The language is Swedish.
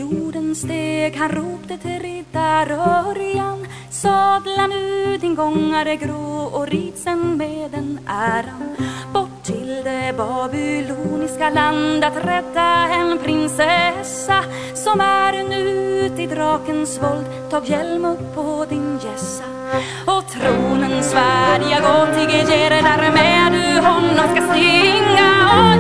floden steg, han ropte till riddarörjan: sadla nu din gångare grå och rid sen med den äran bort till det babyloniska land, att rädda en prinsessa som är nu till drakens våld. Tag hjälm upp på din gässa och tronen svärd jag går till ger därmed du honom ska stinga.